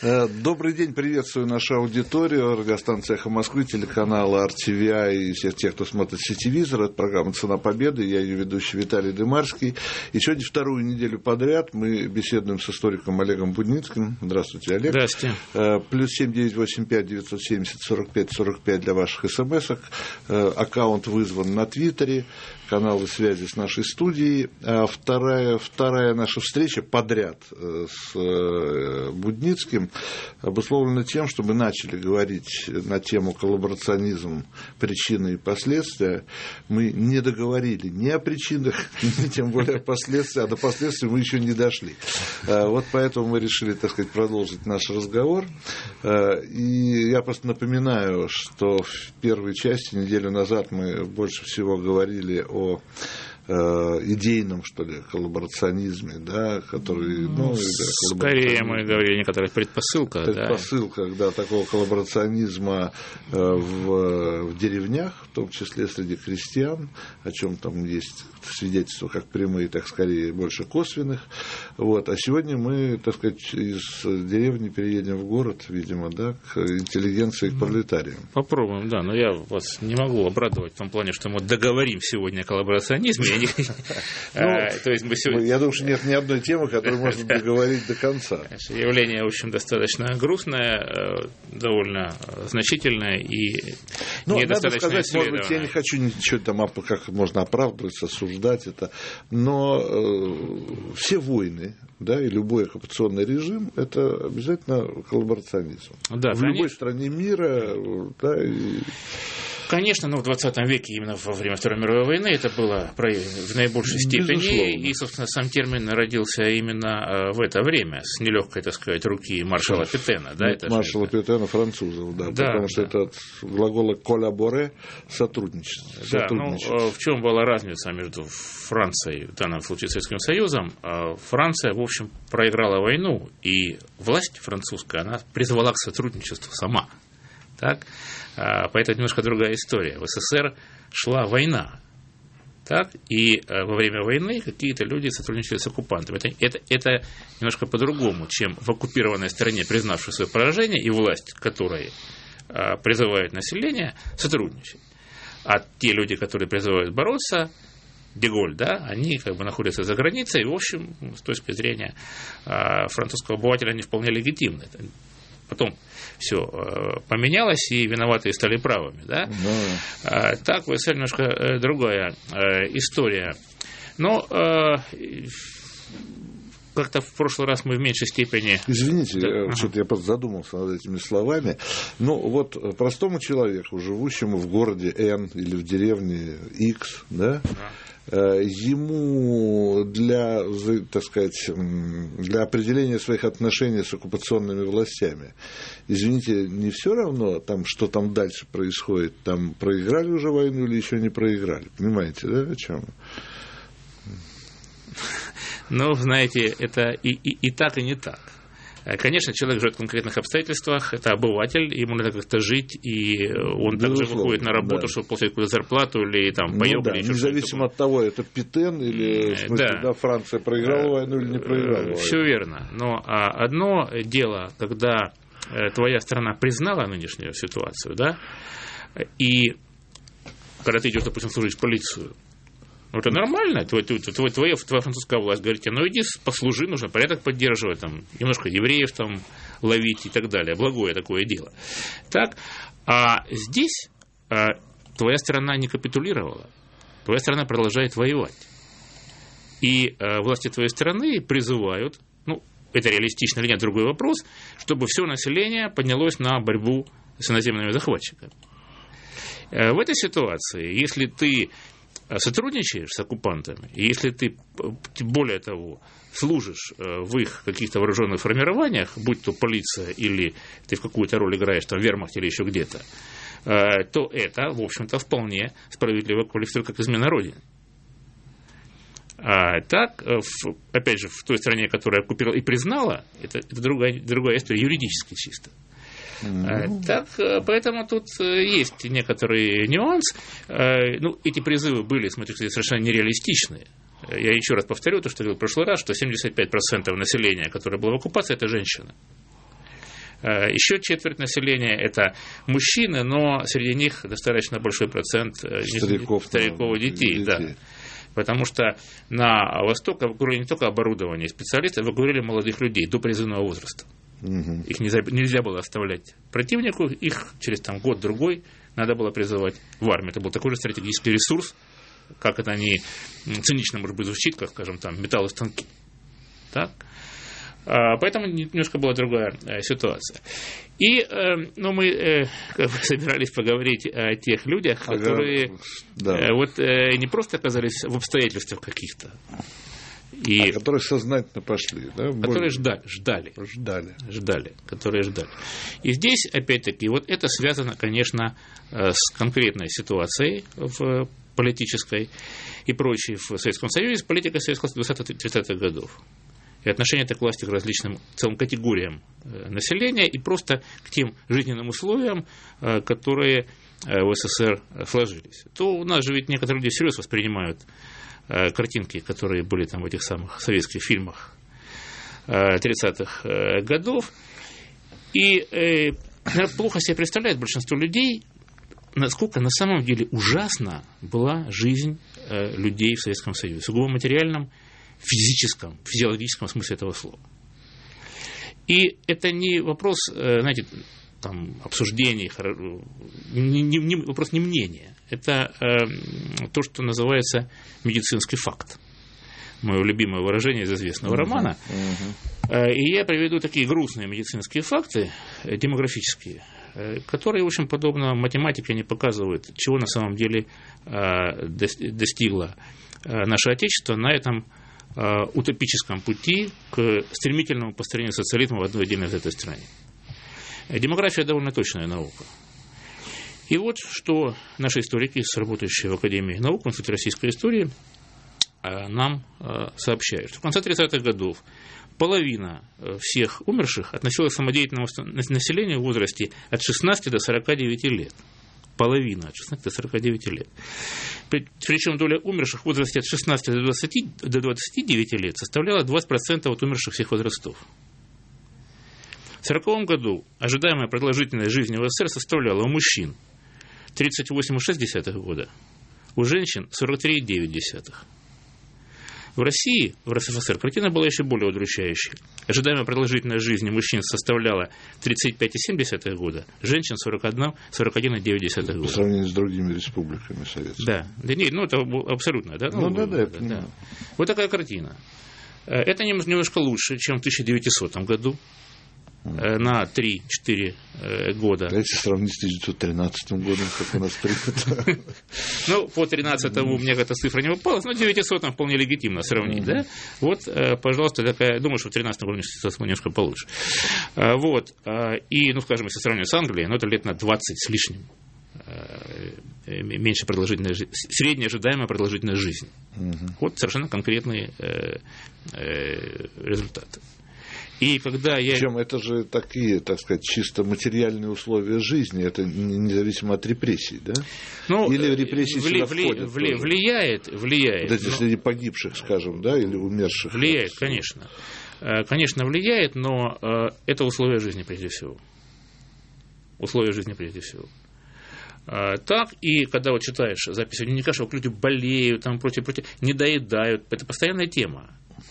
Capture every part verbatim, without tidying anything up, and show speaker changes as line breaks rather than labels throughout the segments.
Добрый день, приветствую нашу аудиторию. Радиостанция «Эхо Москвы», телеканал эр ти ви ай и всех тех, кто смотрит сетевизор. Это программа «Цена победы». Я ее ведущий Виталий Дымарский. И сегодня вторую неделю подряд мы беседуем с историком Олегом Будницким. Здравствуйте, Олег.
Здравствуйте.
Плюс семь девять восемь пять девятьсот семьдесят сорок пять сорок пять для ваших смс-ок. Аккаунт вызван на Твиттере. Каналы связи с нашей студией. А вторая, вторая наша встреча подряд с Будницким обусловлена тем, что мы начали говорить на тему коллаборационизм, причины и последствия. Мы не договорили ни о причинах, ни тем более о последствиях, а до последствий мы еще не дошли. Вот поэтому мы решили, так сказать, продолжить наш разговор. И я просто напоминаю, что в первой части, неделю назад, мы больше всего говорили о о идейном, что ли, коллаборационизме, да, который... Ну,
да, скорее мы говорили о некоторых предпосылках.
Предпосылках, да, да такого коллаборационизма в, в деревнях, в том числе среди крестьян, о чем там есть свидетельства как прямые, так скорее больше косвенных. Вот. А сегодня мы, так сказать, из деревни переедем в город, видимо, да, к интеллигенции, к пролетариям.
Попробуем, да, но я вас не могу обрадовать в том плане, что мы договорим сегодня о коллаборационизме.
Я думаю, что нет ни одной темы, которую можно договорить до конца.
Явление, в общем, достаточно грустное, довольно значительное и недостаточно исследованное.
Может быть, я не хочу ничего там, как можно оправдываться, осуждать это, но все войны, да, и любой оккупационный режим – это обязательно коллаборационизм. Да, в любой стране мира, да, и...
Конечно, но в двадцатом веке, именно во время Второй мировой войны, это было в наибольшей степени, безусловно. И, собственно, сам термин родился именно в это время, с нелегкой, так сказать, руки маршала Петена. Да, это
маршала это... Петена, французов, да, да, потому да. что это от глагола «коллаборе» – сотрудничество.
Да, ну, в чем была разница между Францией, в данном случае Советским Союзом? Франция, в общем, проиграла войну, и власть французская, она призвала к сотрудничеству сама. Так? Поэтому немножко другая история. В СССР шла война, так? И во время войны какие-то люди сотрудничали с оккупантами. Это, это, это немножко по-другому, чем в оккупированной стране, признавшей свое поражение, и власть, которая призывает население сотрудничать. А те люди, которые призывают бороться, Деголь, да, они как бы находятся за границей, и, в общем, с точки зрения французского обывателя, они вполне легитимны. Потом все поменялось, и виноватые стали правыми. Да? Да. Так, в СССР немножко другая история. Но как-то в прошлый раз мы в меньшей степени...
Извините, да. я, ага. я просто задумался над этими словами. Ну, вот простому человеку, живущему в городе Н или в деревне X, да, ага. ему для, так сказать, для определения своих отношений с оккупационными властями, извините, не все равно, там, что там дальше происходит, там проиграли уже войну или еще не проиграли, понимаете, да, о чем?
Ну, знаете, это и, и, и так, и не так. Конечно, человек живет в конкретных обстоятельствах, это обыватель, ему надо как-то жить, и он безусловно, также выходит на работу, да. чтобы получать какую-то зарплату или там поёк, ну, да, или
независимо от того, это Петен или в смысле, да. Да, Франция проиграла войну или не проиграла войну.
Все верно. Но а, одно дело, когда твоя страна признала нынешнюю ситуацию, да, и когда ты идешь, допустим, служить в полицию, ну, это нормально, твой, твой, твой, твоя, твоя французская власть говорит тебе, ну иди послужи, нужно порядок поддерживать, там, немножко евреев там ловить и так далее, благое такое дело. Так, а здесь а, твоя страна не капитулировала, твоя страна продолжает воевать. И а, власти твоей страны призывают, ну, это реалистично или нет, другой вопрос, чтобы все население поднялось на борьбу с иноземными захватчиками. А, в этой ситуации, если ты сотрудничаешь с оккупантами, и если ты, более того, служишь в их каких-то вооруженных формированиях, будь то полиция или ты в какую-то роль играешь там в вермахте или еще где-то, то это, в общем-то, вполне справедливо квалифицирует как измена Родине. А так, в, опять же, в той стране, которая оккупировала и признала, это, это другая, другая история, юридически чисто. Mm-hmm. Так, поэтому тут есть некоторый нюанс. Ну, эти призывы были, смотрите, совершенно нереалистичные. Я еще раз повторю то, что говорил в прошлый раз, что семьдесят пять процентов населения, которое было в оккупации, это женщины. Еще четверть населения – это мужчины, но среди них достаточно большой процент
стариков,
стариков и детей. детей. Да. Потому что на Восток эвакуировали не только оборудование и специалисты, эвакуировали молодых людей до призывного возраста. Угу. Их нельзя, нельзя было оставлять противнику, их через там, год-другой надо было призывать в армию. Это был такой же стратегический ресурс, как это не цинично, может быть, звучит, как, скажем, там, металлостанки. Так? А, поэтому немножко была другая э, ситуация. И э, ну, мы э, как бы собирались поговорить о тех людях, ага, которые да. э, вот, э, не просто оказались в обстоятельствах каких-то, и
а которые сознательно пошли, да?
Которые ждали, ждали,
ждали,
ждали, которые ждали. И здесь, опять-таки, вот это связано, конечно, с конкретной ситуацией в политической и прочей в Советском Союзе, с политикой Советского Союза двадцатых-тридцатых годов. И отношение к власти к различным целым категориям населения и просто к тем жизненным условиям, которые в СССР сложились. То у нас же ведь некоторые люди всерьез воспринимают картинки, которые были там в этих самых советских фильмах тридцатых годов. И э, плохо себе представляет большинство людей, насколько на самом деле ужасна была жизнь э, людей в Советском Союзе, в сугубо материальном, физическом, физиологическом смысле этого слова. И это не вопрос, э, знаете, там, обсуждений, не, не, не, вопрос не мнения. Это э, то, что называется медицинский факт. Мое любимое выражение из известного uh-huh, романа. Uh-huh. И я приведу такие грустные медицинские факты, демографические, которые, в общем, подобно математике, не показывают, чего на самом деле достигло наше Отечество на этом утопическом пути к стремительному построению социализма в одной отдельной этой стране. Демография довольно точная наука. И вот что наши историки, работающие в Академии наук, в Институте российской истории, нам сообщают, что в конце тридцатых годов половина всех умерших относилась к самодеятельному населению в возрасте от шестнадцати до сорока девяти лет. Половина от шестнадцати до сорока девяти лет. Причем доля умерших в возрасте от шестнадцати до двадцати, до двадцати девяти лет составляла двадцать процентов от умерших всех возрастов. В сороковом году ожидаемая продолжительность жизни в СССР составляла у мужчин тридцать восемь целых шесть десятых года, у женщин сорок три целых девять десятых. В России, в РСФСР, картина была еще более удручающей. Ожидаемая продолжительность жизни мужчин составляла тридцать пять целых семь десятых года, женщин сорок один целых девять десятых года.
По сравнению с другими республиками советскими.
Да, да нет, ну это абсолютно, да?
Ну, ну да, да,
да, да. Вот такая картина. Это немножко лучше, чем в тысяча девятисотом году. На три-четыре года.
Давайте сравнить с тысяча девятьсот тринадцатым годом, как у нас принято.
Ну, по тринадцатому у меня эта цифра не попалась, но девятисотым вполне легитимно сравнить, да? Вот, пожалуйста, такая, думаю, что в тринадцатом году ситуация немножко получше. Вот, и, ну, скажем, если сравнивать с Англией, ну, это лет на двадцать с лишним меньше продолжительная жизнь, средняя ожидаемая продолжительность жизни. Вот совершенно конкретные результаты. И когда я...
Причем это же такие, так сказать, чисто материальные условия жизни, это независимо от репрессий, да?
Ну,
или репрессии
вли,
сюда
вли,
входят
вли, влияет, влияет.
Да, но... среди погибших, скажем, да, или умерших.
Влияет, конечно. Конечно, влияет, но это условия жизни прежде всего. Условия жизни прежде всего. Так, и когда вот читаешь записи дневника, что люди болеют, там, против, против, не доедают, это постоянная тема.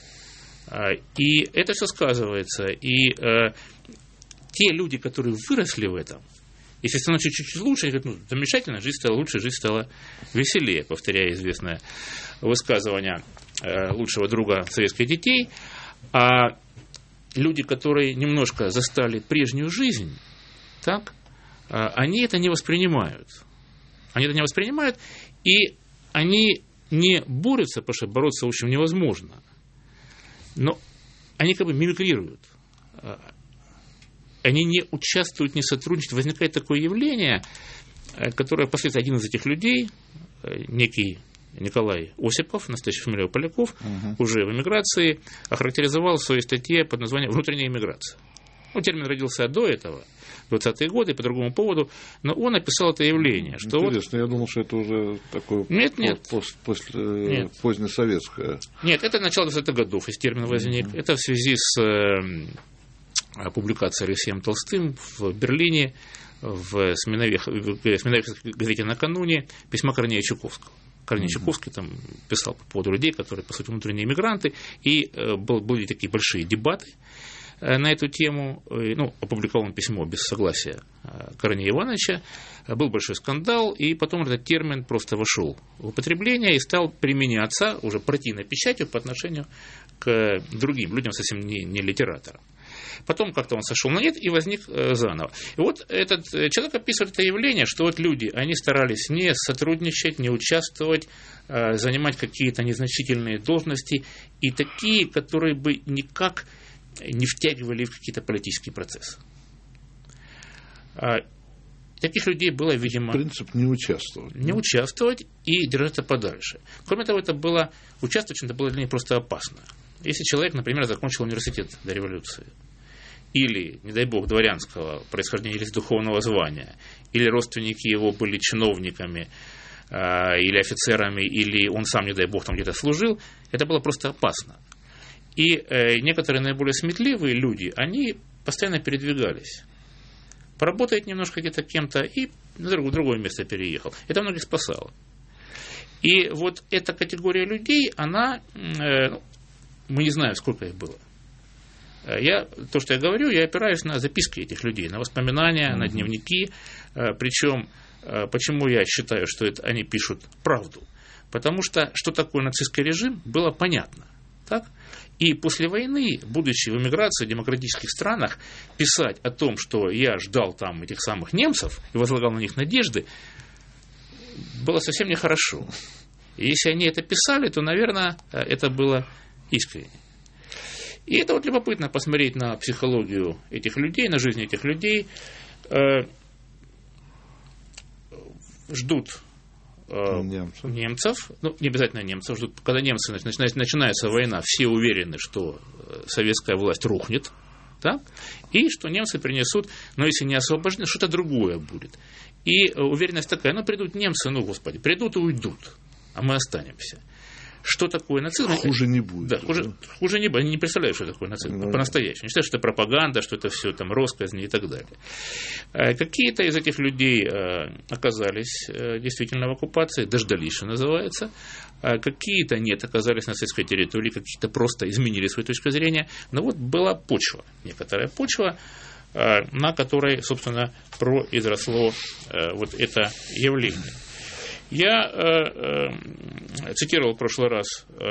И это все сказывается. И э, те люди, которые выросли в этом, если становится чуть-чуть лучше, они говорят, ну, замечательно, жизнь стала лучше, жизнь стала веселее, повторяя известное высказывание э, лучшего друга советских детей. А люди, которые немножко застали прежнюю жизнь, так, э, они это не воспринимают. Они это не воспринимают, и они не борются, потому что бороться, в общем, невозможно. Но они как бы мимикрируют. Они не участвуют, не сотрудничают. Возникает такое явление, которое впоследствии один из этих людей, некий Николай Осипов, настоящий фамилия Поляков, угу. уже в эмиграции, охарактеризовал в своей статье под названием «Внутренняя эмиграция». Ну, термин родился до этого, в двадцатые годы, по другому поводу, но он описал это явление. Что
Интересно,
вот...
я думал, что это уже такое
нет, нет.
Пост, пост, нет. позднесоветское.
Нет, это начало двадцатых годов, если термин возник. Mm-hmm. Это в связи с публикация Алексеем Толстым в Берлине, в Сминовехской газете «Накануне» письма Корнея Чуковского. Корней mm-hmm. Чуковский там писал по поводу людей, которые, по сути, внутренние мигранты, и был, были такие большие дебаты на эту тему. Ну, опубликовал он письмо без согласия Корнея Ивановича, был большой скандал, и потом этот термин просто вошел в употребление и стал применяться уже партийной печатью по отношению к другим людям, совсем не, не литераторам. Потом как-то он сошел на нет и возник заново. И вот этот человек описывает это явление, что вот люди, они старались не сотрудничать, не участвовать, занимать какие-то незначительные должности, и такие, которые бы никак не втягивали в какие-то политические процессы. Таких людей было, видимо...
Принцип не участвовать.
Не да? участвовать и держаться подальше. Кроме того, это было... Участвовать это было для них просто опасно. Если человек, например, закончил университет до революции, или, не дай бог, дворянского происхождения или духовного звания, или родственники его были чиновниками, э, или офицерами, или он сам, не дай бог, там где-то служил, это было просто опасно. И э, некоторые наиболее сметливые люди, они постоянно передвигались. Поработает немножко где-то кем-то и на другое место переехал. Это многих спасало. И вот эта категория людей, она, э, мы не знаем, сколько их было. Я, то, что я говорю, я опираюсь на записки этих людей, на воспоминания, mm-hmm. на дневники. Причем, почему я считаю, что это они пишут правду? Потому что, что такое нацистский режим, было понятно. Так? И после войны, будучи в эмиграции в демократических странах, писать о том, что я ждал там этих самых немцев и возлагал на них надежды, было совсем нехорошо. И если они это писали, то, наверное, это было искренне. И это вот любопытно посмотреть на психологию этих людей, на жизнь этих людей. Э, ждут э, немцев. немцев, ну, не обязательно немцев, ждут, когда немцы, начинается, начинается война, все уверены, что советская власть рухнет, так? И что немцы принесут, но если не освобождены, что-то другое будет. И уверенность такая, ну, придут немцы, ну, господи, придут и уйдут, а мы останемся. Что такое нацизм?
Хуже не будет.
Да, хуже, да? хуже не будет. Они не представляют, что такое нацизм. Да. По-настоящему. Они считают, что это пропаганда, что это все там россказни и так далее. Какие-то из этих людей оказались действительно в оккупации, дождались, что называется. Какие-то нет, оказались на советской территории, какие-то просто изменили свою точку зрения. Но вот была почва, некоторая почва, на которой, собственно, произросло вот это явление. Я э, э, цитировал в прошлый раз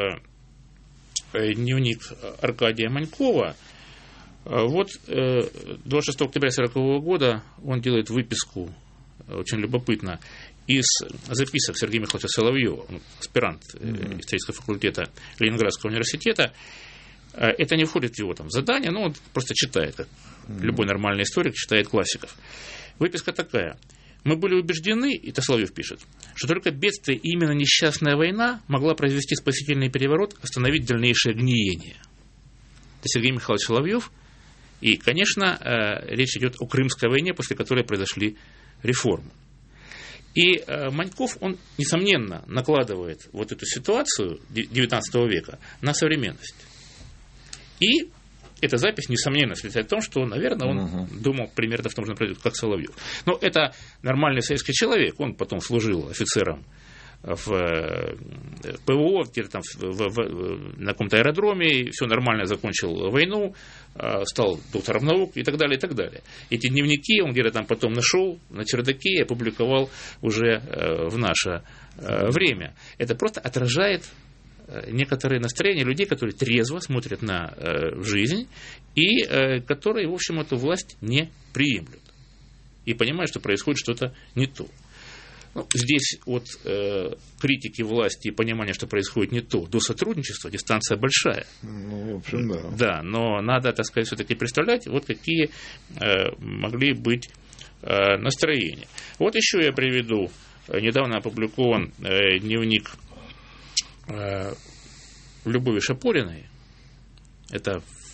э, дневник Аркадия Манькова. Вот э, двадцать шестого октября сорокового года он делает выписку, очень любопытно, из записок Сергея Михайловича Соловьева, аспирант mm-hmm. исторического факультета Ленинградского университета. Это не входит в его там задание, но он просто читает, как mm-hmm. любой нормальный историк читает классиков. Выписка такая. Мы были убеждены, это Соловьев пишет, что только бедствие и именно несчастная война могла произвести спасительный переворот, остановить дальнейшее гниение. Это Сергей Михайлович Соловьев. И, конечно, речь идет о Крымской войне, после которой произошли реформы. И Маньков, он, несомненно, накладывает вот эту ситуацию девятнадцатого века на современность. И эта запись, несомненно, свидетельствует о том, что, наверное, он uh-huh. думал примерно в том же направлении, как Соловьев. Но это нормальный советский человек, он потом служил офицером в ПВО, где-то там в, в, в, на каком-то аэродроме, все нормально, закончил войну, стал доктором наук и так далее, и так далее. Эти дневники он где-то там потом нашел на чердаке и опубликовал уже в наше время. Это просто отражает некоторые настроения людей, которые трезво смотрят на э, жизнь и э, которые, в общем, эту власть не приемлют и понимают, что происходит что-то не то. Ну, здесь от э, критики власти и понимания, что происходит не то, до сотрудничества дистанция большая.
Ну, в общем, да.
Да, но надо, так сказать, все-таки представлять, вот какие э, могли быть э, настроения. Вот еще я приведу, недавно опубликован э, дневник Любови Шапориной. Это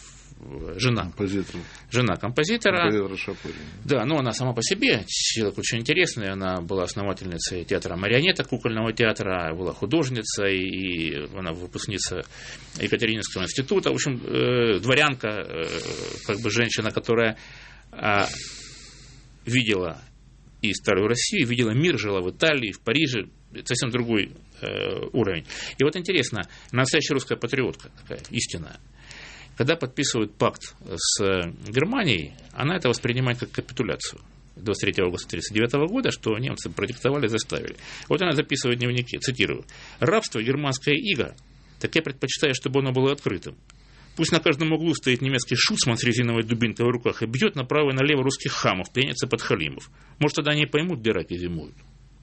жена.
Композитор.
Жена композитора.
Композитора Шапорина.
Да, но она сама по себе человек очень интересный. Она была основательницей театра марионеток, кукольного театра, была художницей, и она выпускница Екатерининского института. В общем, э, дворянка, э, как бы женщина, которая э, видела и старую Россию, видела мир, жила в Италии, в Париже. Совсем другой э, уровень. И вот интересно, настоящая русская патриотка, такая истинная, когда подписывают пакт с Германией, она это воспринимает как капитуляцию двадцать третьего августа тысяча девятьсот тридцать девятого года, что немцы продиктовали, заставили. Вот она записывает в дневнике, цитирую: «Рабство, германская ига, так я предпочитаю, чтобы оно было открытым. Пусть на каждом углу стоит немецкий шуцман с резиновой дубинкой в руках и бьет направо и налево русских хамов, пьяниц и подхалимов. Может, тогда они и поймут, где раки зимуют».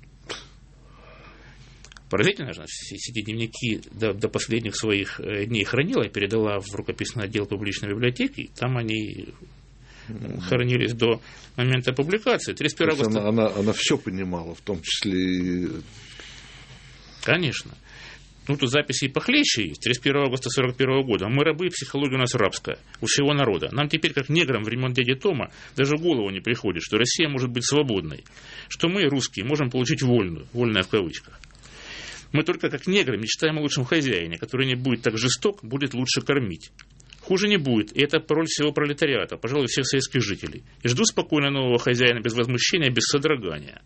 Поразительно же, все эти дневники до, до последних своих дней хранила и передала в рукописный отдел публичной библиотеки. Там они хранились до момента публикации. тридцать первого августа...
Она, она, она все понимала, в том числе и...
Конечно. Ну, тут записи и похлеще есть. тридцать первого августа сорок первого года. Мы рабы, психология у нас рабская. У всего народа. Нам теперь, как неграм времен дяди Тома, даже в голову не приходит, что Россия может быть свободной. Что мы, русские, можем получить вольную. Вольная в кавычках. Мы только как негры мечтаем о лучшем хозяине, который не будет так жесток, будет лучше кормить. Хуже не будет, и это пароль всего пролетариата, пожалуй, всех советских жителей. И жду спокойно нового хозяина без возмущения, без содрогания.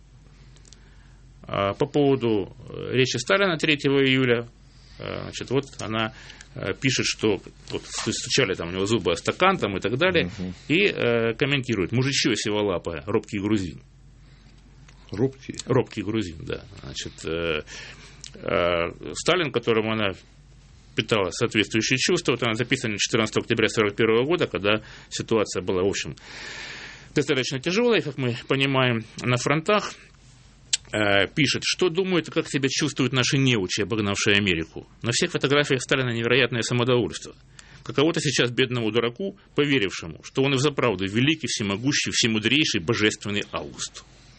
А по поводу речи Сталина третьего июля, значит, вот она пишет, что вот, стучали там у него зубы о стакан там, и так далее, угу. и э, комментирует: «Мужичье сиволапое, робкий грузин».
Робкий?
Робкий грузин, да. Значит, э, э, Сталин, которому она питала соответствующие чувства, вот она записана четырнадцатого октября сорок первого года, когда ситуация была, в общем, достаточно тяжелая, как мы понимаем, на фронтах, э, пишет: «Что думают и как себя чувствуют наши неучи, обогнавшие Америку? На всех фотографиях Сталина невероятное самодовольство. Каково-то сейчас бедному дураку, поверившему, что он и взаправду великий, всемогущий, всемудрейший, божественный Август».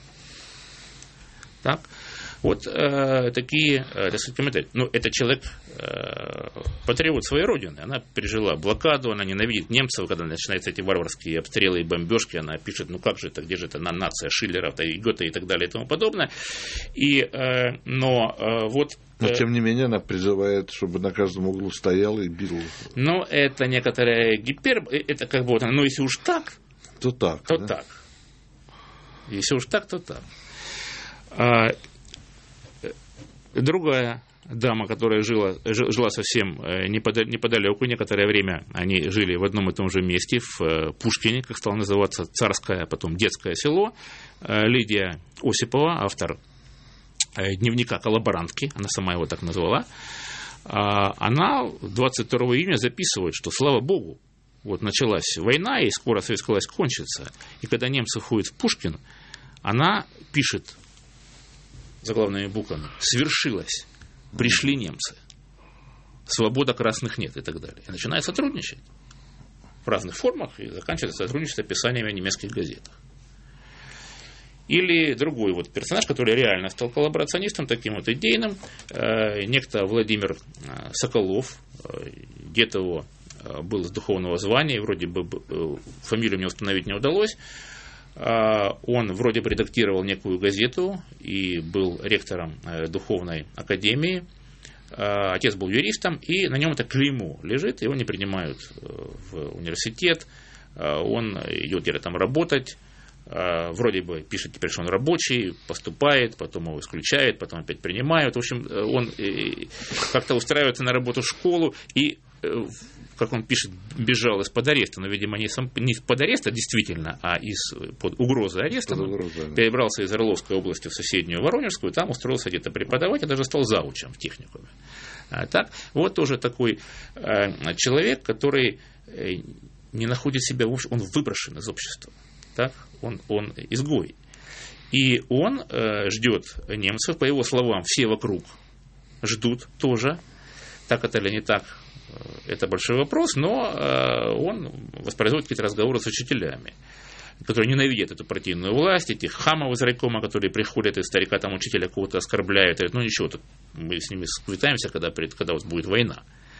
Так? Вот э, такие, э, так сказать, комментарии. Ну, это человек, э, патриот своей родины. Она пережила блокаду, она ненавидит немцев, когда начинаются эти варварские обстрелы и бомбежки. Она пишет: ну как же это, где же это нация Шиллера, и Гёте и так далее и тому подобное. И, э, но э, вот...
Но, тем не менее, она призывает, чтобы на каждом углу стоял и бил.
Ну, это некоторая гипер... Это как бы вот, ну, если уж так,
то так.
То
да?
так. Если уж так, то так. А, другая дама, которая жила, жила совсем неподалеку, некоторое время они жили в одном и том же месте, в Пушкине, как стало называться, царское, потом детское село, Лидия Осипова, автор дневника коллаборантки, она сама его так назвала, она двадцать второго июня записывает, что, слава богу, вот началась война, и скоро советская власть кончится, и когда немцы входят в Пушкин, она пишет заглавными буквами: «Свершилось, пришли немцы, свобода красных нет» и так далее. И начинает сотрудничать в разных формах и заканчивает сотрудничество описаниями в немецких газетах. Или другой вот персонаж, который реально стал коллаборационистом, таким вот идейным, э, некто Владимир э, Соколов, э, дед его э, был с духовного звания, вроде бы э, фамилию мне установить не удалось. Он вроде бы редактировал некую газету и был ректором духовной академии. Отец был юристом, и на нем это клеймо лежит, его не принимают в университет. Он идет где-то там работать, вроде бы пишет теперь, что он рабочий, поступает, потом его исключают, потом опять принимают. В общем, он как-то устраивается на работу в школу и, как он пишет, бежал из-под ареста, но, видимо, не, сам, не из-под ареста действительно, а из-под угрозы ареста. Под угрозой, да. Перебрался из Орловской области в соседнюю Воронежскую, там устроился где-то преподавать, и даже стал заучем в техникуме. А, так, вот тоже такой э, человек, который э, не находит себя, в общем, он выброшен из общества. Так? Он, он изгой. И он э, ждет немцев, по его словам, все вокруг ждут тоже. Так это или не так, это большой вопрос, но э, он воспроизводит какие-то разговоры с учителями, которые ненавидят эту партийную власть, этих хамов из райкома, которые приходят, и старика там учителя кого-то оскорбляют, и говорят: ну ничего, тут мы с ними сквитаемся, когда, когда вот будет война.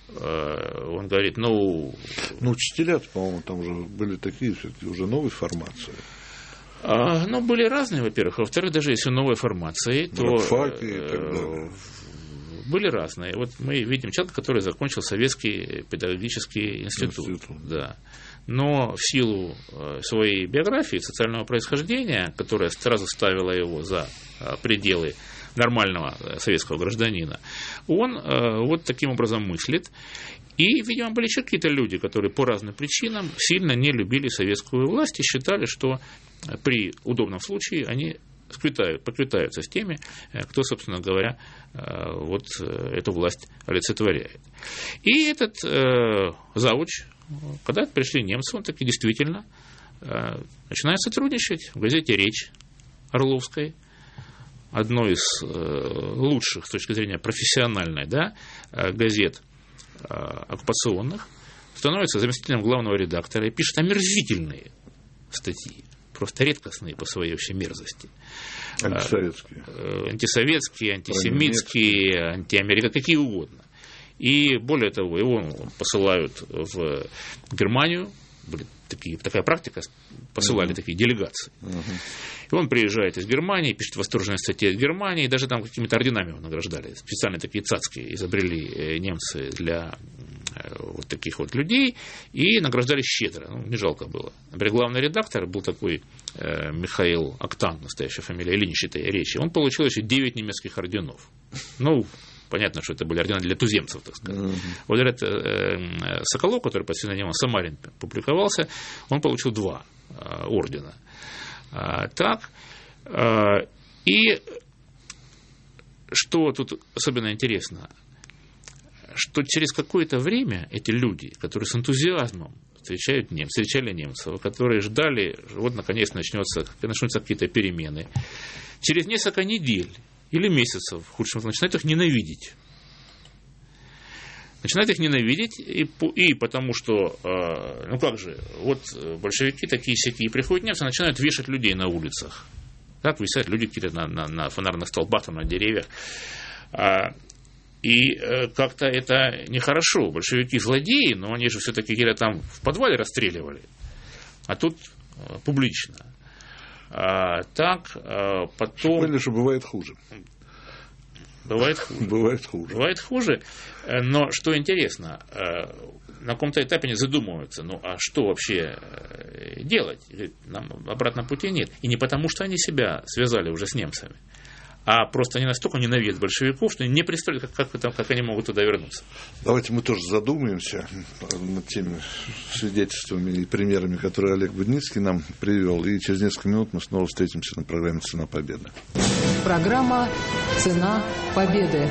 он говорит, ну...
Ну, учителя, по-моему, там уже были такие уже новые формации.
А, ну, были разные, во-первых. Во-вторых, даже если новые формации, то...
Рабфаки и так далее.
Были разные. Вот мы видим человека, который закончил Советский педагогический институт. институт. Да. Но в силу своей биографии, социального происхождения, которая сразу ставила его за пределы нормального советского гражданина, он вот таким образом мыслит. И, видимо, были еще какие-то люди, которые по разным причинам сильно не любили советскую власть и считали, что при удобном случае они сквитают, поквитаются с теми, кто, собственно говоря, вот эту власть олицетворяет. И этот э, завуч, когда пришли немцы, он таки действительно э, начинает сотрудничать в газете «Речь» Орловской, одной из э, лучших с точки зрения профессиональной, да, газет э, оккупационных, становится заместителем главного редактора и пишет омерзительные статьи, просто редкостные по своей вообще мерзости.
Антисоветские.
Антисоветские, антисемитские, антиамериканские, какие угодно. И более того, его посылают в Германию, были такие, такая практика, посылали uh-huh. такие делегации. Uh-huh. И он приезжает из Германии, пишет восторженные статьи из Германии, и даже там какими-то орденами его награждали. Специально такие цацки изобрели немцы для вот таких вот людей, и награждали щедро, ну, не жалко было. Например, главный редактор был такой э, Михаил Актан, настоящая фамилия, Ильиничной речи, он получил еще девять немецких орденов. Ну, понятно, что это были ордена для туземцев, так сказать. Mm-hmm. Вот этот э, Соколов, который под псевдонимом Самарин публиковался, он получил два э, ордена. А, так, э, и что тут особенно интересно, что через какое-то время эти люди, которые с энтузиазмом встречают немцев, встречали немцев, которые ждали, вот наконец начнется, начнутся какие-то перемены, через несколько недель или месяцев, в худшем случае, начинают их ненавидеть. Начинают их ненавидеть, и, и потому что, э, ну как же, вот большевики такие-сякие, приходят немцы, начинают вешать людей на улицах. Так висят люди какие-то на, на, на фонарных столбах, там, на деревьях. А, И как-то это нехорошо. Большевики злодеи, но они же все-таки где-то там в подвале расстреливали. А тут публично. А, так, а потом...
Поняли, что бывает хуже.
Бывает хуже.
Бывает хуже.
Бывает хуже. Но что интересно, на каком-то этапе они задумываются, ну а что вообще делать? Нам обратного пути нет. И не потому, что они себя связали уже с немцами, а просто они настолько ненавидят большевиков, что не представляют, как, как, как они могут туда вернуться.
Давайте мы тоже задумаемся над теми свидетельствами и примерами, которые Олег Будницкий нам привел. И через несколько минут мы снова встретимся на программе «Цена победы».
Программа «Цена победы».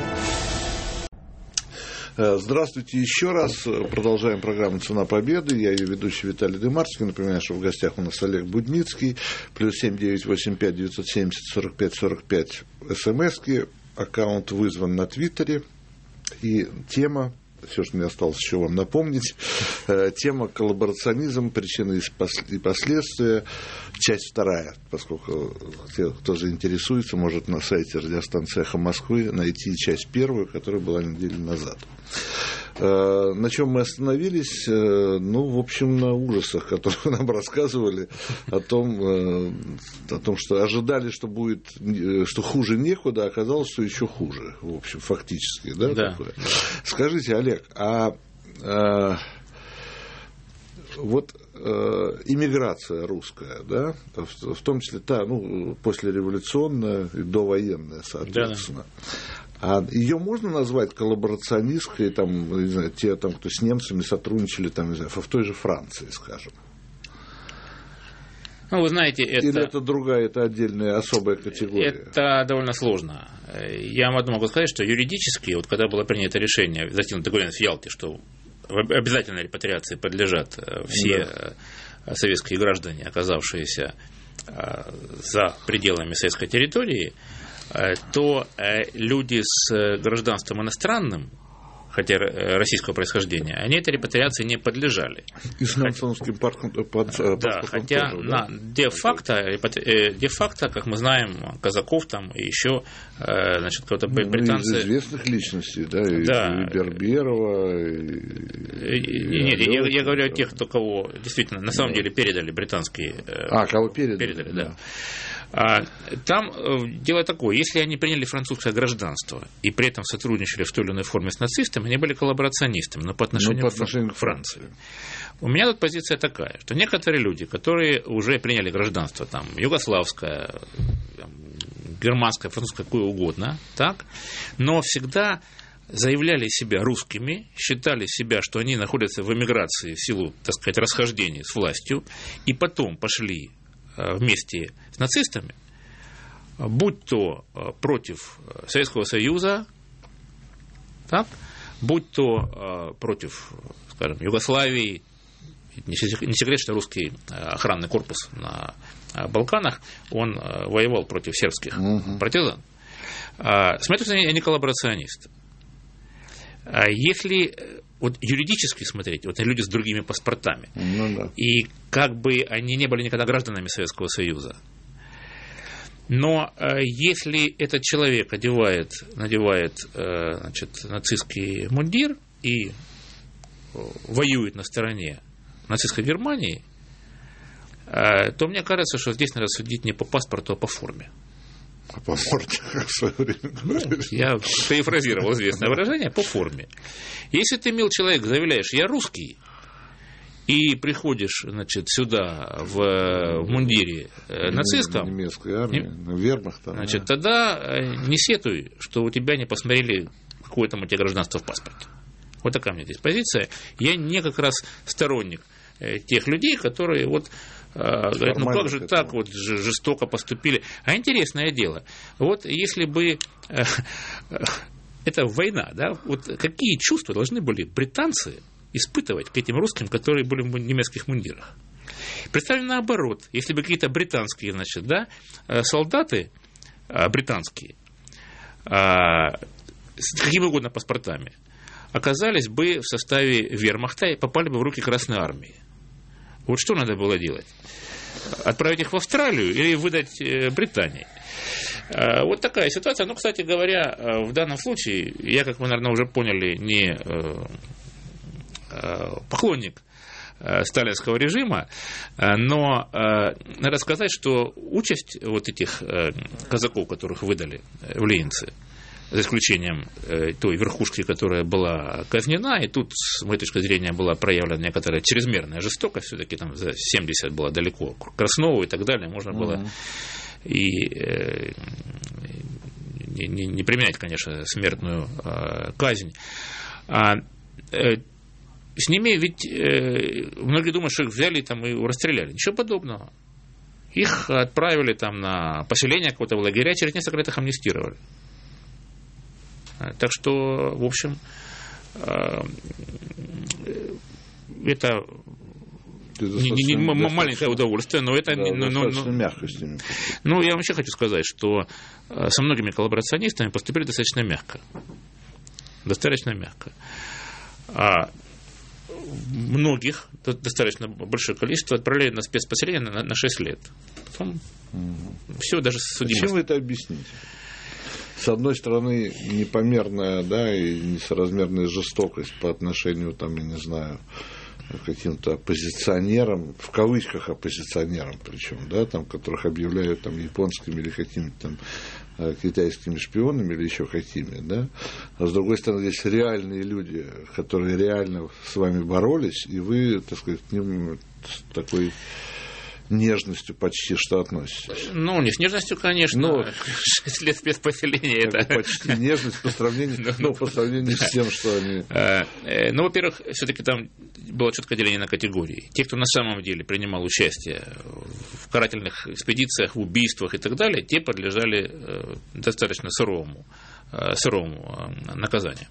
Здравствуйте еще раз. Продолжаем программу «Цена победы». Я ее ведущий Виталий Дымарский. Напоминаю, что в гостях у нас Олег Будницкий. Плюс семь девять восемь пять девятьсот семьдесят сорок пять сорок пять СМСки. Аккаунт вызван на Твиттере. И тема, все, что мне осталось еще вам напомнить, тема коллаборационизм, причины и последствия. Часть вторая, поскольку те, кто заинтересуется, может на сайте радиостанции «Эхо Москвы» найти часть первую, которая была неделю назад. На чем мы остановились? Ну, в общем, на ужасах, которые вы нам рассказывали о том, о том, что ожидали, что будет, что хуже некуда, а оказалось, что еще хуже, в общем, фактически, да?
Да.
Такое? Скажите, Олег, а, а вот а, иммиграция русская, да, в, в том числе та, ну, послереволюционная и довоенная, соответственно. Да. А ее можно назвать коллаборационисткой, там, не знаю, те, там, кто с немцами сотрудничали, там, не знаю, в той же Франции, скажем?
Ну, вы знаете, это...
Или это другая, это отдельная, особая категория?
Это довольно сложно. Я вам одно могу сказать, что юридически, вот когда было принято решение, затем договоренность в Ялте, что обязательной репатриации подлежат все да. советские граждане, оказавшиеся за пределами советской территории, то люди с гражданством иностранным, хотя российского происхождения, они этой репатриации не подлежали.
И с нансеновским парком, под,
да, хотя тоже, да? На, де-факто, де-факто, как мы знаем, казаков там и еще, значит, какого-то
ну,
британцы...
из известных личностей, да, и,
да.
и Берберова, и... и
Нет, я, я говорю о тех, кто кого действительно на самом да. деле передали британские...
А, кого передали?
Передали, да. да. Там дело такое, если они приняли французское гражданство и при этом сотрудничали в той или иной форме с нацистами, они были коллаборационистами, но по отношению, но по отношению к Франции. У меня тут позиция такая, что некоторые люди, которые уже приняли гражданство, там, югославское, там, германское, французское, какое угодно, так, но всегда заявляли себя русскими, считали себя, что они находятся в эмиграции в силу, так сказать, расхождений с властью, и потом пошли вместе с нацистами, будь то против Советского Союза, так, будь то против, скажем, Югославии. Не секрет, что русский охранный корпус на Балканах, он воевал против сербских угу. партизан. С моей точки зрения, они коллаборационисты. Если вот юридически смотреть, вот люди с другими паспортами, ну, да. и как бы они не были никогда гражданами Советского Союза, но э, если этот человек одевает, надевает э, значит, нацистский мундир и воюет на стороне нацистской Германии, э, то мне кажется, что здесь надо судить не по паспорту, а по форме.
А по форме, как в свое время говорили.
Я перефразировал известное выражение, по форме. Если ты, мил человек, заявляешь, я русский, и приходишь, значит, сюда в, в мундире э, нацистском,
немецкой армии, не, вермахта,
значит,
да.
тогда не сетуй, что у тебя не посмотрели, какое там у тебя гражданство в паспорте. Вот такая у меня здесь позиция. Я не как раз сторонник э, тех людей, которые вот говорят, ну как же так вот жестоко поступили. А интересное дело, вот если бы э, э, это война, да, вот какие чувства должны были британцы испытывать к этим русским, которые были в немецких мундирах? Представим наоборот, если бы какие-то британские, значит, да, солдаты э, британские э, с какими угодно паспортами оказались бы в составе вермахта и попали бы в руки Красной Армии. Вот что надо было делать? Отправить их в Австралию или выдать Британии? Вот такая ситуация. Ну, кстати говоря, в данном случае, я, как вы, наверное, уже поняли, не поклонник сталинского режима, но надо сказать, что участь вот этих казаков, которых выдали в Ленинцы, за исключением э, той верхушки, которая была казнена, и тут, с моей точки зрения, была проявлена некоторая чрезмерная жестокость, все-таки там за семьдесят было далеко к Краснову и так далее, можно mm-hmm. было и э, не, не, не применять, конечно, смертную э, казнь. А, э, с ними ведь э, многие думают, что их взяли там и расстреляли. Ничего подобного. Их отправили там на поселение какого-то в лагеря, через несколько лет их амнистировали. Так что, в общем, это не, не, не маленькое удовольствие, но это...
Да,
но,
достаточно
но,
мягко с ними.
Ну, я вообще хочу сказать, что со многими коллаборационистами поступили достаточно мягко. Достаточно мягко. А многих, достаточно большое количество, отправляли на спецпоселение на, на шесть лет. Потом угу. все, даже судимость.
Чем вы это объясните? С одной стороны, непомерная, да, и несоразмерная жестокость по отношению, там, я не знаю, к каким-то оппозиционерам, в кавычках оппозиционерам, причем, да, там, которых объявляют там японскими или какими-то там китайскими шпионами или еще какими, да. А с другой стороны, есть реальные люди, которые реально с вами боролись, и вы, так сказать, к ним с такой нежностью почти что относитесь.
Ну, не с нежностью, конечно.
Но
шесть лет спецпоселения это...
Почти нежность по сравнению, ну, по сравнению с тем, что они...
Ну, во-первых, все-таки там было четкое деление на категории. Те, кто на самом деле принимал участие в карательных экспедициях, в убийствах и так далее, те подлежали достаточно сырому, сырому наказанию.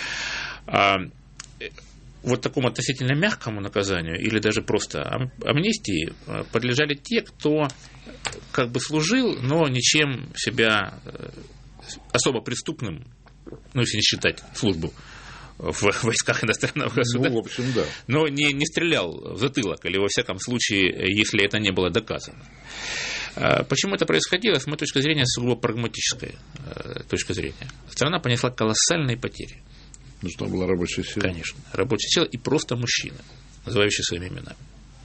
Вот такому относительно мягкому наказанию или даже просто амнистии подлежали те, кто как бы служил, но ничем себя особо преступным, ну, если не считать службу в войсках иностранного государства.
Ну, в общем, да.
Но не, не стрелял в затылок, или, во всяком случае, если это не было доказано. Почему это происходило? С моей точки зрения, сугубо прагматическая точка зрения. Страна понесла колоссальные потери.
Нужна была рабочая сила.
Конечно. Рабочая сила и просто мужчины, называющие своими именами.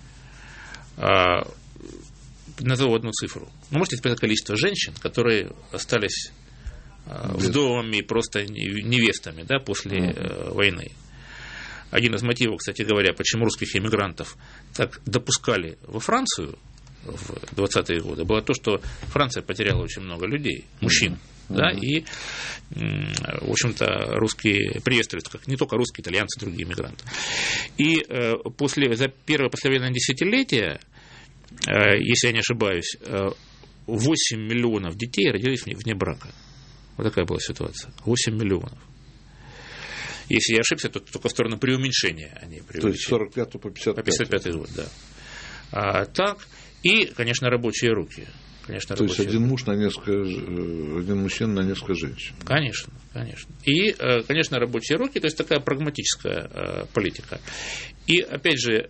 Назову одну цифру. Вы можете сказать количество женщин, которые остались Без... вдовами, просто невестами, да, после mm-hmm. войны. Один из мотивов, кстати говоря, почему русских эмигрантов так допускали во Францию в двадцатые годы, было то, что Франция потеряла очень много людей, мужчин. Mm-hmm. Да, и, в общем-то, русские приветствуются, как не только русские, итальянцы, другие эмигранты. И после, за первое послевоенное десятилетие, если я не ошибаюсь, восемь миллионов детей родились вне брака. Вот такая была ситуация. восемь миллионов. Если я ошибся, то только в сторону преуменьшения они преувеличили.
То есть с сорок пятого по пятьдесят пятый.
По пятьдесят пятый год, да. А, так, и, конечно, рабочие руки. Конечно,
то есть один
руки.
муж на несколько, один мужчина на несколько женщин.
Конечно, конечно. И, конечно, рабочие руки, то есть такая прагматическая политика. И, опять же,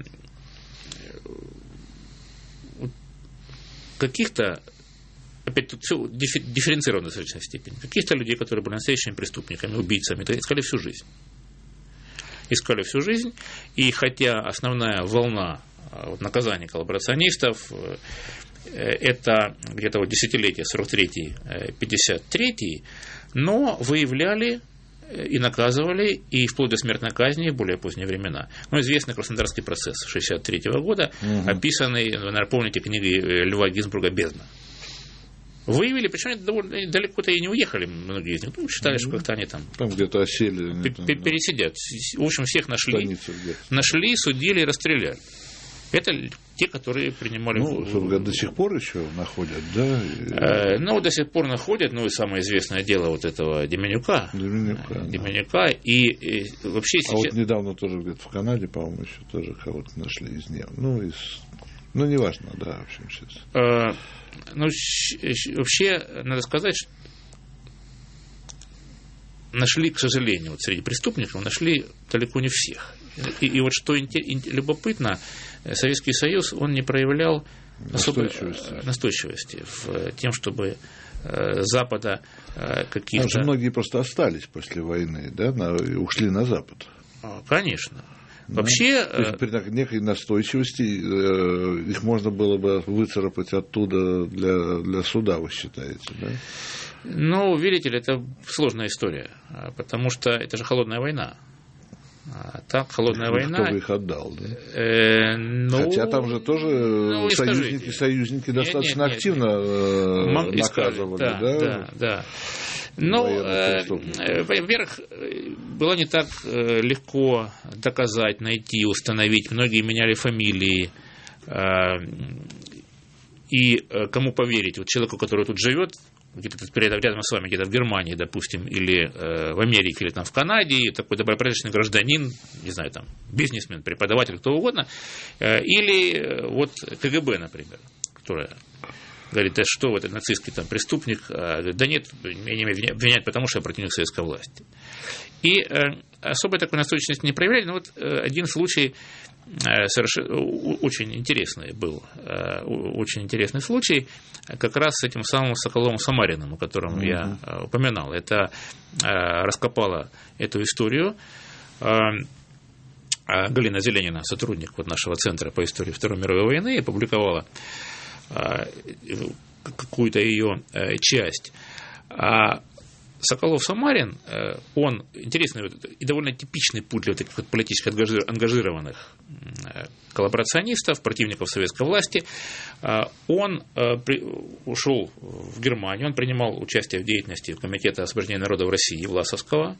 каких-то, опять тут все дифференцировано в достаточной степени, каких-то людей, которые были настоящими преступниками, убийцами, искали всю жизнь. Искали всю жизнь, и хотя основная волна вот, наказания коллаборационистов это где-то вот десятилетие сорок третий пятьдесят третий, но выявляли и наказывали, и вплоть до смертной казни в более поздние времена. Ну, известный Краснодарский процесс шестьдесят третьего года, угу. описанный, вы, наверное, помните книги Льва Гинзбурга «Бездна». Выявили, причем они довольно далеко-то и не уехали, многие из них. Ну, считали, что как-то они там,
там где-то осели,
пересидят. В общем, всех нашли, нашли, судили и расстреляли. Это те, которые принимали...
Ну, в... до сих пор еще находят, да?
Э, ну, до сих пор находят, ну, и самое известное дело вот этого Деменюка.
Деменюка,
Деменюка, да. и, и вообще...
А
сейчас...
вот недавно тоже где-то в Канаде, по-моему, еще тоже кого-то нашли из него. Ну, из... ну, неважно, да, в общем, сейчас.
Э, ну, вообще, надо сказать, что нашли, к сожалению, вот среди преступников, нашли далеко не всех. И, и вот что любопытно, Советский Союз, он не проявлял особой настойчивости, настойчивости в тем, чтобы э, Запада э, каких-то...
Там же многие просто остались после войны, да, на, ушли на Запад.
Конечно. Вообще...
Ну, то есть при некой настойчивости э, их можно было бы выцарапать оттуда для, для суда, вы считаете, да?
Ну, видите ли, это сложная история, потому что это же холодная война. А так, холодная
Кто
война...
Кто бы их отдал, да?
Э, ну,
Хотя там же тоже
ну,
союзники, союзники нет, достаточно нет, нет, активно
нет.
наказывали,
да?
Да,
да, да. Но, э, во-первых, было не так легко доказать, найти, установить. Многие меняли фамилии. Э, и кому поверить? Вот человеку, который тут живет, где-то рядом с вами, где-то в Германии, допустим, или э, в Америке, или там в Канаде, такой добропорядочный гражданин, не знаю, там, бизнесмен, преподаватель, кто угодно, э, или э, вот КГБ, например, которая говорит, да что вы, это нацистский там преступник, а, говорит, да нет, меня не обвиняют, потому что я противник советской власти. И э, особой такой настойчивости не проявляли, но вот э, один случай совершенно очень интересный был, очень интересный случай, как раз с этим самым Соколовым Самариным, о котором mm-hmm. я упоминал. Это раскопала эту историю Галина Зеленина, сотрудник вот нашего центра по истории Второй мировой войны, опубликовала какую-то ее часть. Соколов-Самарин, он интересный и довольно типичный путь для вот таких вот политически ангажированных коллаборационистов, противников советской власти. Он ушел в Германию, он принимал участие в деятельности Комитета освобождения народа в России, Власовского,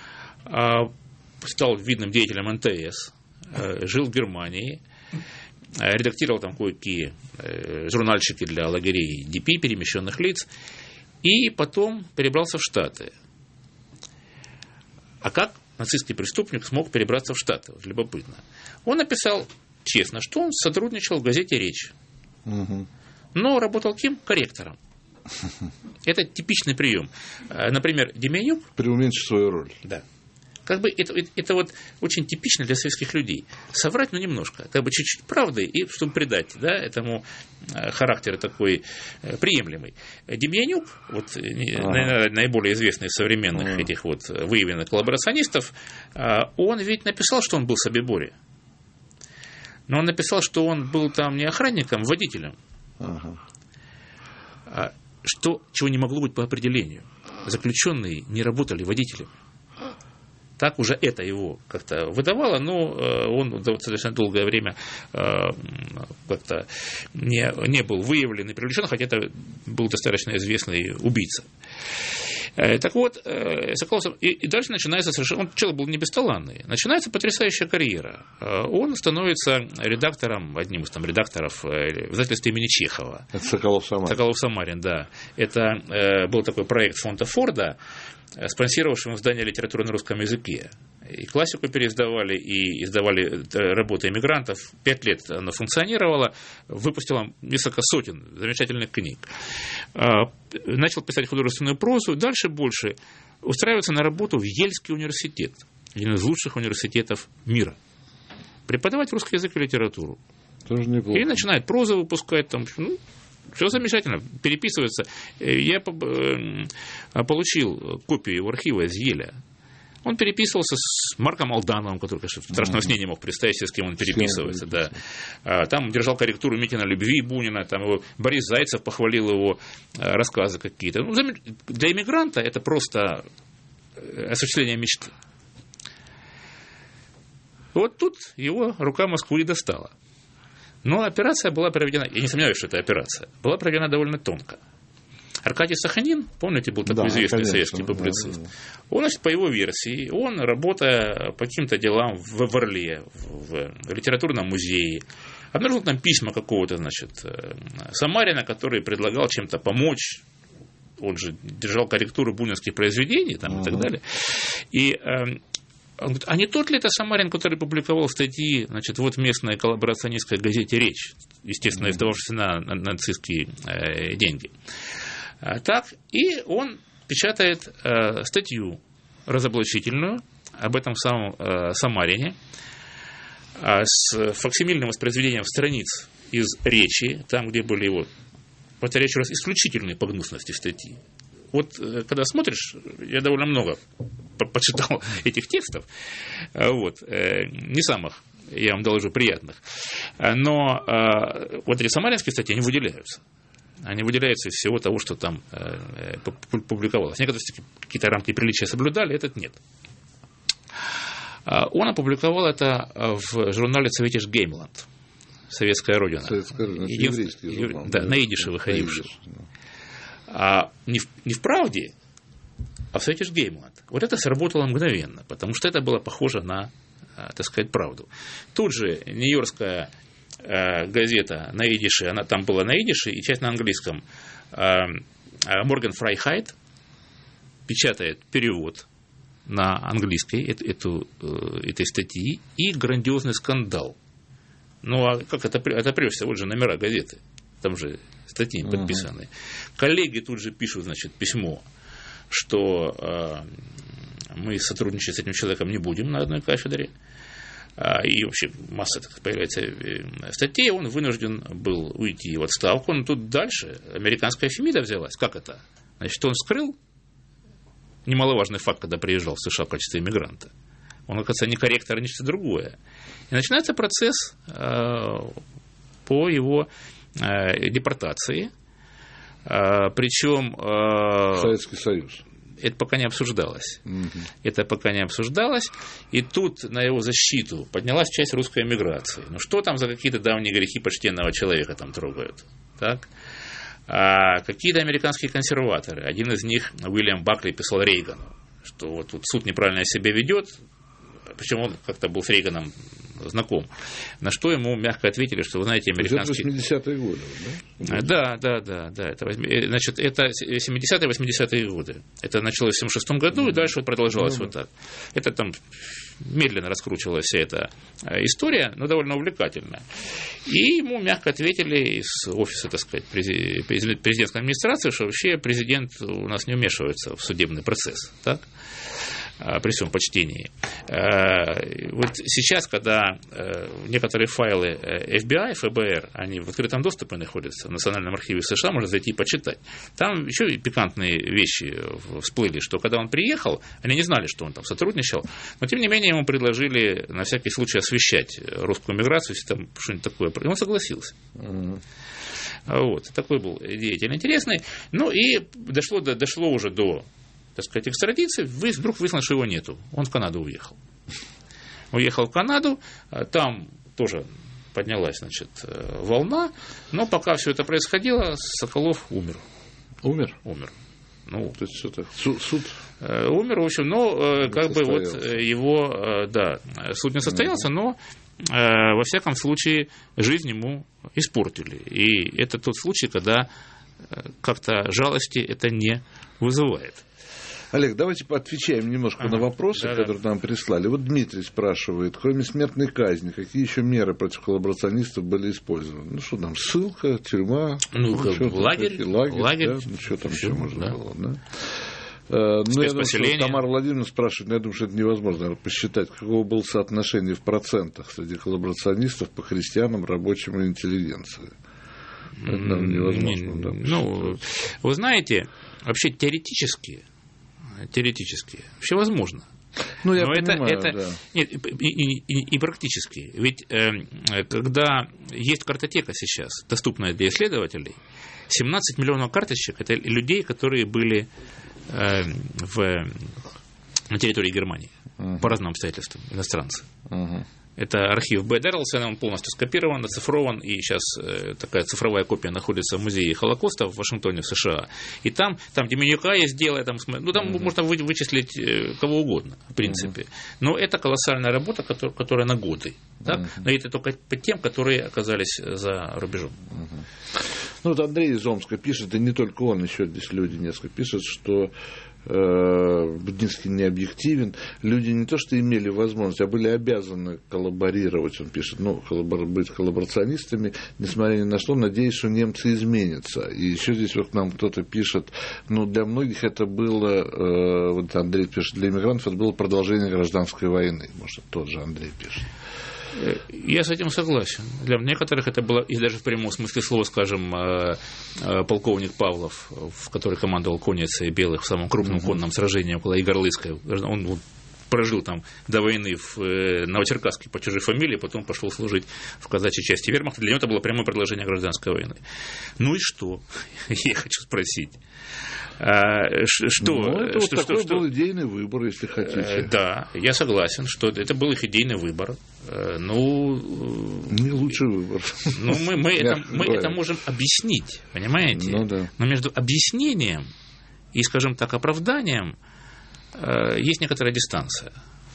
стал видным деятелем эн тэ эс, жил в Германии, редактировал там кое-какие журнальчики для лагерей ди пи, перемещенных лиц, и потом перебрался в Штаты. А как нацистский преступник смог перебраться в Штаты? Вот любопытно. Он написал честно, что он сотрудничал в газете «Речь». Угу. Но работал кем? Корректором. Это типичный прием. Например, Деменюк...
Преуменьшить свою роль.
Да. Как бы это, это вот очень типично для советских людей. Соврать, ну, немножко, как бы чуть-чуть правды, и чтобы придать, да, этому характер такой приемлемый. Демьянюк, вот, наверное, наиболее известный из современных этих вот выявленных коллаборационистов, он ведь написал, что он был Собиборе. Но он написал, что он был там не охранником, а водителем. Ага. Что, чего не могло быть по определению. Заключенные не работали водителем. Так уже это его как-то выдавало, но он достаточно долгое время как-то не, не был выявлен и привлечен, хотя это был достаточно известный убийца. Так вот, Соколов, и, и дальше начинается совершенно... Он человек был не бесталанный. Начинается потрясающая карьера. Он становится редактором, одним из там редакторов в издательстве имени Чехова.
Это Соколов-Самарин.
Соколов-Самарин, да. Это э, был такой проект фонда Форда, спонсировавшим издание литературы на русском языке. И классику переиздавали, и издавали работы эмигрантов. Пять лет она функционировала, выпустила несколько сотен замечательных книг. Начал писать художественную прозу, дальше больше устраивается на работу в Ельский университет, один из лучших университетов мира. Преподавать русский язык и литературу.
Тоже неплохо.
И начинает прозу выпускать там, ну, все замечательно, переписывается. Я получил копию его архива из Еля. Он переписывался с Марком Алдановым, который, конечно, в страшном сне не мог представить себе, с кем он переписывается. Да. Там держал корректуру Митина «Любви» Бунина, там его Борис Зайцев похвалил его рассказы какие-то. Ну, для иммигранта это просто осуществление мечты. Вот тут его рука Москвы и достала. Но операция была проведена, я не сомневаюсь, что это операция, была проведена довольно тонко. Аркадий Саханин, помните, был такой да, известный конечно, советский публицист. Да, да. Он, значит, по его версии, он, работая по каким-то делам в, в Орле, в, в литературном музее, обнаружил там письма какого-то, значит, Самарина, который предлагал чем-то помочь. Он же держал корректуру бунинских произведений там, uh-huh. и так далее. И э, он говорит, а не тот ли это Самарин, который публиковал статьи, значит, вот в местной коллаборационистской газете «Речь», естественно, uh-huh. издававшейся на, на нацистские э, деньги. Так, и он печатает э, статью разоблачительную об этом самом э, Самарине э, с факсимильным воспроизведением страниц из «Речи», там, где были его, повторяю еще раз, исключительные по гнусности статьи. Вот, э, когда смотришь, я довольно много по- почитал этих текстов, э, вот, э, не самых, я вам доложу, приятных, но э, вот эти самаринские статьи, они выделяются. Они выделяются из всего того, что там э, публиковалось. Некоторые какие-то рамки приличия соблюдали, этот нет. Он опубликовал это в журнале «Советиш Геймланд», «Советская Родина».
Советская Родина, еврейский журнал.
Да, на идише выходивший. Да. А не, в, не в «Правде», а в «Советиш Геймланд». Вот это сработало мгновенно, потому что это было похоже на, так сказать, «Правду». Тут же нью-йоркская газета на идише, она там была на идише и часть на английском. Морган Фрайхайт печатает перевод на английский эту, этой статьи, и грандиозный скандал. Ну, а как это отопрешься? Вот же номера газеты, там же статьи подписаны. Uh-huh. Коллеги тут же пишут, значит, письмо, что мы сотрудничать с этим человеком не будем на одной кафедре. И вообще масса появляется статей, он вынужден был уйти в отставку. Но тут дальше американская Фемида взялась. Как это? Значит, он скрыл немаловажный факт, когда приезжал в США в качестве иммигранта. Он, оказывается, не корректор, а нечто другое. И начинается процесс по его депортации. Причем...
Советский Союз.
Это пока не обсуждалось. Угу. Это пока не обсуждалось. И тут на его защиту поднялась часть русской эмиграции. Ну что там за какие-то давние грехи почтенного человека там трогают? Так? А какие-то американские консерваторы. Один из них, Уильям Бакли, писал Рейгану, что вот тут суд неправильно себя ведет. Причем он как-то был с Рейганом знаком. На что ему мягко ответили, что, вы знаете, американские...
Это восьмидесятые годы, да?
Да, да, да, да. Это, значит, это семидесятые, восьмидесятые годы. Это началось в семьдесят шестом году, mm-hmm. и дальше вот продолжалось mm-hmm. вот так. Это там медленно раскручивалась вся эта история, но довольно увлекательная. И ему мягко ответили из офиса, так сказать, президентской администрации, что вообще президент у нас не вмешивается в судебный процесс. Так? при всем почтении. Вот сейчас, когда некоторые файлы эф би ай, эф бэ эр, они в открытом доступе находятся в Национальном архиве США, можно зайти и почитать. Там еще и пикантные вещи всплыли, что когда он приехал, они не знали, что он там сотрудничал, но тем не менее ему предложили на всякий случай освещать русскую миграцию, если там что-нибудь такое. И он согласился. Mm-hmm. Вот, такой был деятель интересный. Ну и дошло, до, дошло уже до, так сказать, экстрадиции, вдруг выяснилось, что его нету. Он в Канаду уехал. Уехал в Канаду, там тоже поднялась, значит, волна, но пока все это происходило, Соколов умер.
Умер?
Умер. Ну,
то есть что-то суд, суд
умер, в общем, но как бы вот его, да, суд не состоялся, но во всяком случае жизнь ему испортили. И это тот случай, когда как-то жалости это не вызывает.
Олег, давайте отвечаем немножко ага. на вопросы, да, которые да. нам прислали. Вот Дмитрий спрашивает, кроме смертной казни, какие еще меры против коллаборационистов были использованы? Ну, что там, ссылка, тюрьма?
Ну, ну лагерь,
лагерь,
лагерь.
Да? Ну, что там еще можно
да.
было, да? Ну, я думаю, что Тамара Владимировна спрашивает, но я думаю, что это невозможно, наверное, посчитать, каково было соотношение в процентах среди коллаборационистов по христианам, рабочим и интеллигенции. Это, наверное, невозможно. Да,
ну, вы знаете, вообще теоретически, теоретически, вообще возможно.
Ну, я
Но
понимаю,
это, это,
да.
Нет, и, и, и, и практически. Ведь э, когда есть картотека сейчас, доступная для исследователей, семнадцать миллионов карточек – это людей, которые были э, в, на территории Германии uh-huh. по разным обстоятельствам, иностранцы. Uh-huh. Это архив Б. Дерлсена, он полностью скопирован, оцифрован, и сейчас э, такая цифровая копия находится в музее Холокоста в Вашингтоне, в США. И там, там Деменюка есть дело, там, ну, там uh-huh. можно вы, вычислить э, кого угодно, в принципе. Uh-huh. Но это колоссальная работа, которая, которая на годы. Так? Uh-huh. Но это только по тем, которые оказались за рубежом.
Uh-huh. Ну, вот Андрей из Омска пишет, и не только он, еще здесь люди несколько пишут, что э, Будинский не объективен. Люди не то, что имели возможность, а были обязаны коллаборировать, он пишет, ну, коллабор, быть коллаборационистами, несмотря ни на что, надеюсь, что немцы изменятся. И еще здесь вот к нам кто-то пишет, ну, для многих это было, э, вот Андрей пишет, для иммигрантов это было продолжение гражданской войны. Может, тот же Андрей пишет.
Я с этим согласен. Для некоторых это было, и даже в прямом смысле слова, скажем, полковник Павлов, в который командовал конницей белых в самом крупном uh-huh. конном сражении около Игорлыцкой. Он прожил там до войны в Новочеркасске по чужой фамилии, потом пошел служить в казачьей части вермахта. Для него это было прямое продолжение гражданской войны. Ну и что? Я хочу спросить. Что,
ну, это
что,
вот такой
что,
был идейный выбор, если хотите.
Да, я согласен, что это был их идейный выбор. Ну,
не лучший выбор.
Ну, мы, мы, это, мы это можем объяснить, понимаете?
Ну, да.
Но между объяснением и, скажем так, оправданием есть некоторая дистанция.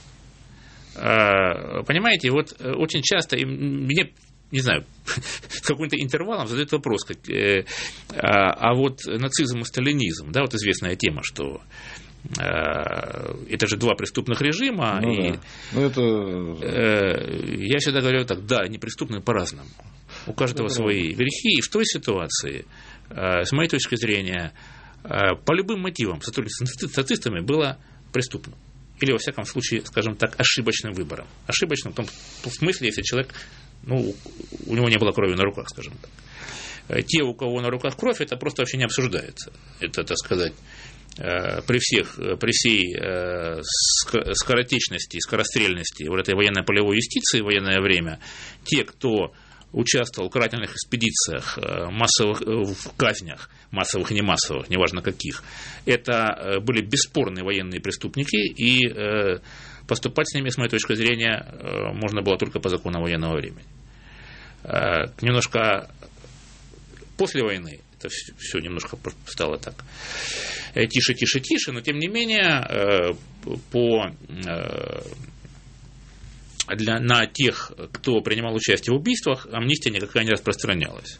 Понимаете, вот очень часто и мне, не знаю, с каким-то интервалом задают вопрос, как, э, а, а вот нацизм и сталинизм, да, вот известная тема, что э, это же два преступных режима,
ну,
и
да. ну, это...
э, я всегда говорю так, да, они преступны по-разному, у каждого это свои правда. Грехи, и в той ситуации, э, с моей точки зрения, э, по любым мотивам сотрудничество с нацистами было преступным. Или, во всяком случае, скажем так, ошибочным выбором. Ошибочным в том смысле, если человек, ну, у него не было крови на руках, скажем так. Те, у кого на руках кровь, это просто вообще не обсуждается. Это, так сказать, при всех, при всей скоротечности и скорострельности вот этой военно-полевой юстиции в военное время, те, кто участвовал в карательных экспедициях, массовых в казнях, массовых и не массовых, неважно каких, это были бесспорные военные преступники, и поступать с ними, с моей точки зрения, можно было только по закону военного времени. Немножко после войны это все немножко стало так тише, тише, тише, но тем не менее по Для, на тех, кто принимал участие в убийствах, амнистия никакая не распространялась.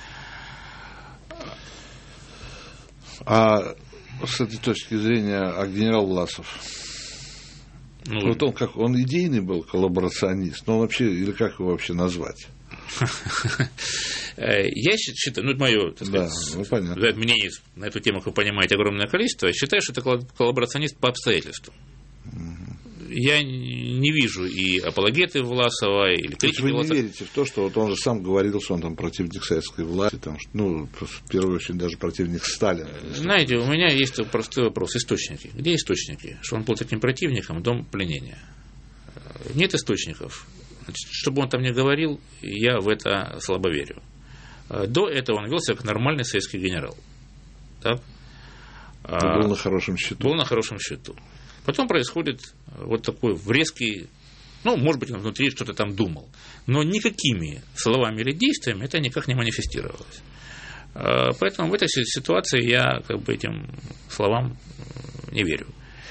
А с этой точки зрения, а генерал Власов? Ну, вот он, как, он идейный был коллаборационист, но он вообще, или как его вообще назвать?
Я считаю, ну это мое, так сказать,
да, ну,
мнение на эту тему, как вы понимаете, огромное количество. Я считаю, что это коллаборационист по обстоятельствам. я не вижу и апологеты Власова, или критики
Вы не
Власова.
верите в то, что вот он же сам говорил, что он там противник советской власти, там, ну, в первую очередь даже противник Сталина.
Знаете, у меня есть простой вопрос. Источники. Где источники? Что он был таким противником, дом пленения. Нет источников. Значит, чтобы он там не говорил, я в это слабо верю. До этого он вел себя как нормальный советский генерал. Так?
Был на хорошем счету.
Был на хорошем счету. Потом происходит вот такой резкий, ну, может быть, он внутри что-то там думал, но никакими словами или действиями это никак не манифестировалось. Поэтому в этой ситуации я как бы этим словам не верю.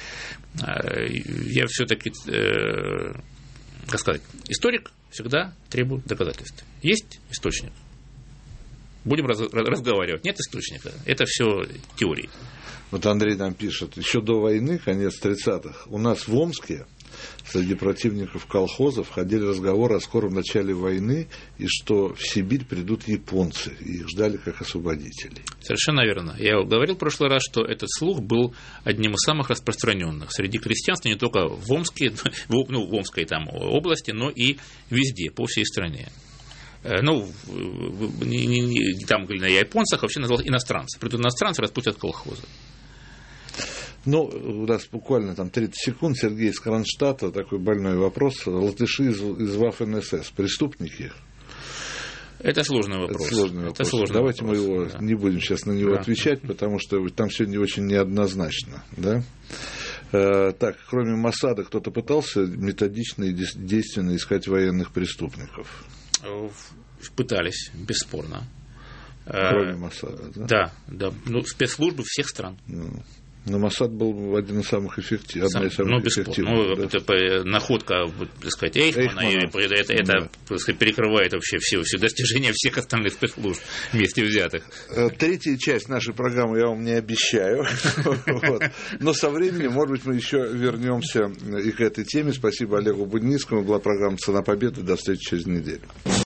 Я все-таки, как сказать, историк всегда требует доказательств. Есть источник. Будем раз, разговаривать. Нет источника. Это все теории.
Вот Андрей нам пишет, еще до войны, конец тридцатых, у нас в Омске среди противников колхозов ходили разговоры о скором начале войны, и что в Сибирь придут японцы, и их ждали как освободителей.
Совершенно верно. Я говорил в прошлый раз, что этот слух был одним из самых распространенных среди крестьянства, не только в Омске, ну, в Омской там области, но и везде, по всей стране. Ну, не, не, не, там говорили о японцах, вообще называлось иностранцы. Придут иностранцы, распустят колхозы.
Ну, у нас буквально там тридцать секунд. Сергей из Кронштадта, такой больной вопрос. Латыши из, из Waffen-эс эс преступники?
Это сложный вопрос.
Это сложный
Это
вопрос.
сложный
Давайте
вопрос.
мы его да. не будем сейчас на него да. отвечать, потому что там сегодня очень неоднозначно. Да? Э, так, кроме Моссада, кто-то пытался методично и действенно искать военных преступников?
Пытались, бесспорно.
Кроме Моссада, да?
Да, да. Ну, спецслужбы всех стран.
Ну. Но Моссад был один из самых эффективных.
Сам, ну, бесспорно. Ну, да? Это находка, так сказать, Эйхмана, Эйхмана. Это, это, это да. так сказать, перекрывает вообще все, все достижения всех остальных спецслужб вместе взятых.
Третья часть нашей программы я вам не обещаю. Но со временем, может быть, мы еще вернемся и к этой теме. Спасибо Олегу Будницкому. Была программа «Цена победы». До встречи через неделю.